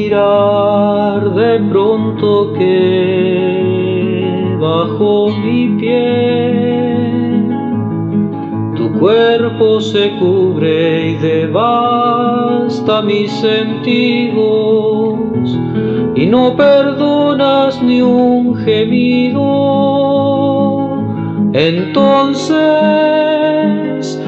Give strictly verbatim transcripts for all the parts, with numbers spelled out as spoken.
mirar de pronto que bajo mi piel tu cuerpo se cubre y devasta mis sentidos, y no perdonas ni un gemido. Entonces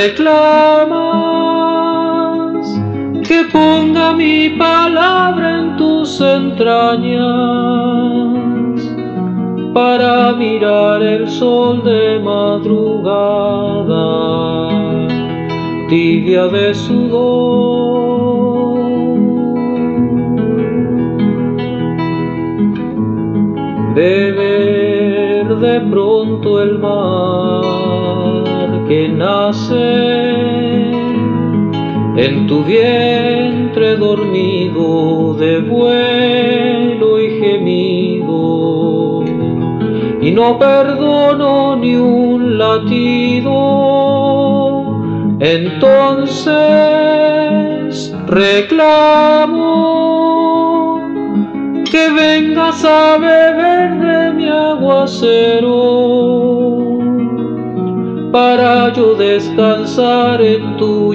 reclamas que ponga mi palabra en tus entrañas para mirar el sol de madrugada, tibia de sudor. Beber de pronto el mar que nace en tu vientre dormido de vuelo y gemido, y no perdono ni un latido. Entonces reclamo que vengas a beber de mi aguacero para yo descansar en tu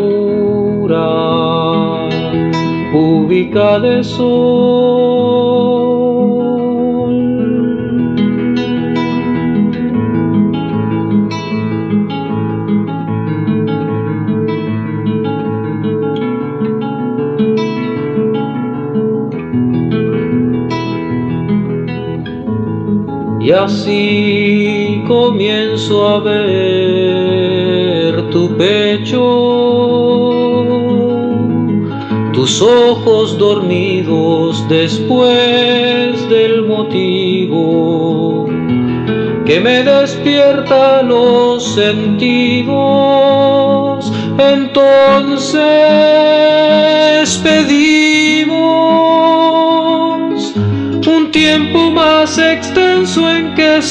llanura pública de sol. Y así comienzo a ver tu pecho, tus ojos dormidos después del motivo que me despierta los sentidos. Entonces pedimos un tiempo más extenso en que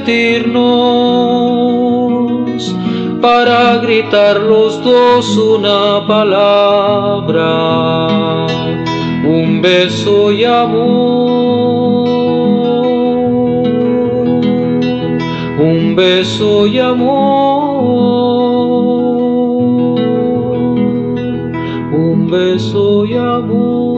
sentirnos, para gritar los dos una palabra, un beso y amor, un beso y amor, un beso y amor.